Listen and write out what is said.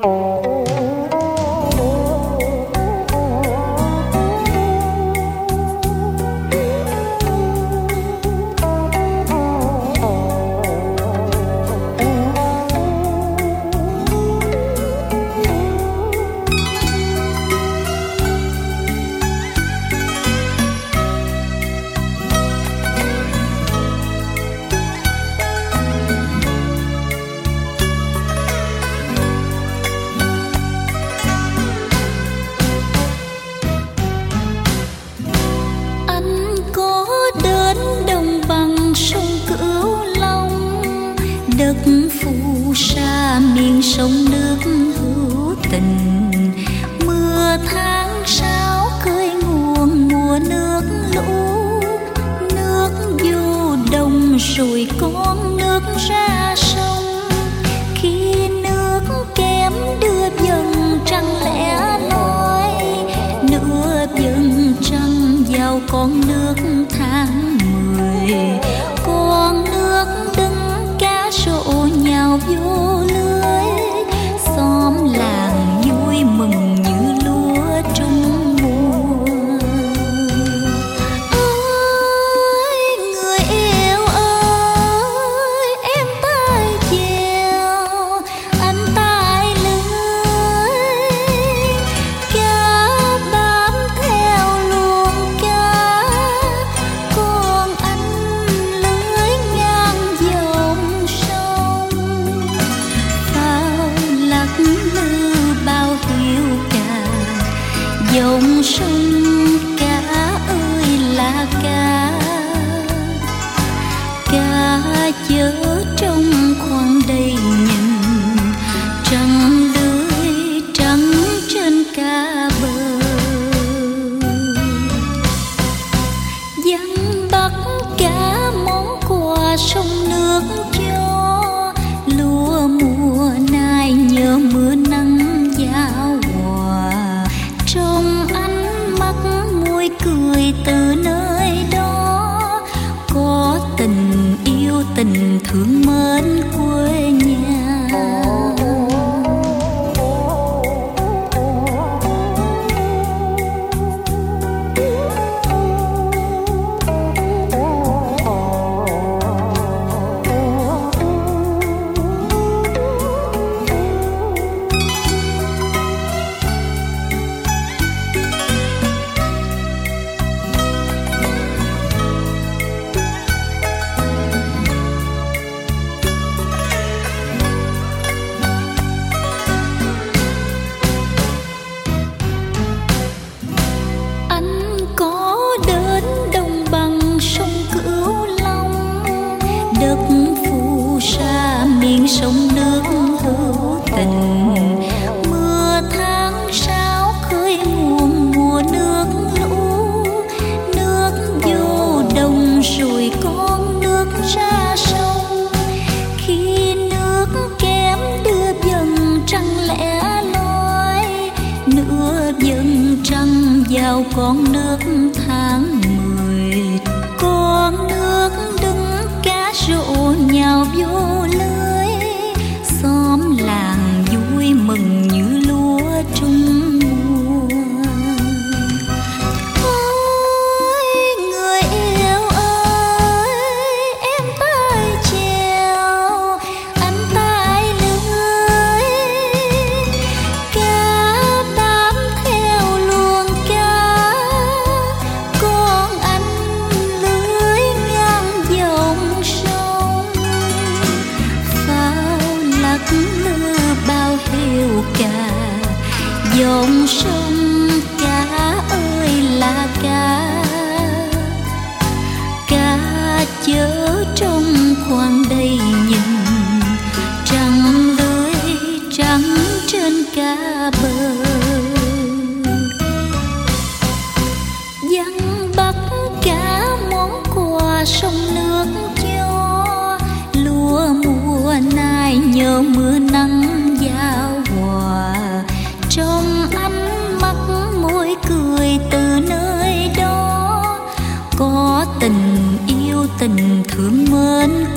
Đất phù sa miền sông nước hữu tình, mưa tháng sáu khơi nguồn mùa nước lũ. Nước vô đồng rồi con nước ra sông, khi nước kém đưa dần trăng lẻ loi, nửa dần trăng vào con nước tháng 10. Con nước đứng rộ nhào vô lưới, xóm làng vui mừng như lúa trung mùa. Ơi người yêu ơi, em tay chèo anh tay lưới, cá bám theo luồng cá, còn anh lưới ngang dòng dòng sông. Cá ơi là cá, cá chớ trong khoang đầy nhìn, trăng lưới trắng trên cá bờ. Dân bắt cá món quà sông nước cho, lúa mùa nay nhớ mưa nắng giao hòa. Trong ánh mắt môi cười từ nơi đó, có tình yêu tình thương mến quê nhà. Đất phù sa miền sông nước hữu tình, mưa tháng sáu khơi nguồn mùa nước lũ. Nước vô đồng rồi con nước ra sông, khi nước kém đưa dần trăng lẻ loi, nửa dần trăng vào con nước tháng 10. Con nước đứng rộ nhào vô lưới, xóm làng vui mừng như lúa trung mùa. Ôi người yêu ơi, em tay chèo anh tay lưới, cá bám theo luồng cá, con anh lưới ngang dòng sông. Mưa bao hiu cả dòng sông. Cá ơi là cá, cá chớ trong khoang đầy nhìn, trăng lưới trắng trên cá bờ. Dân bắt cá món quà sông nước cho, lúa mùa nay nhớ mưa nắng giao hòa. Trong ánh mắt môi cười từ nơi đó, có tình yêu tình thương mến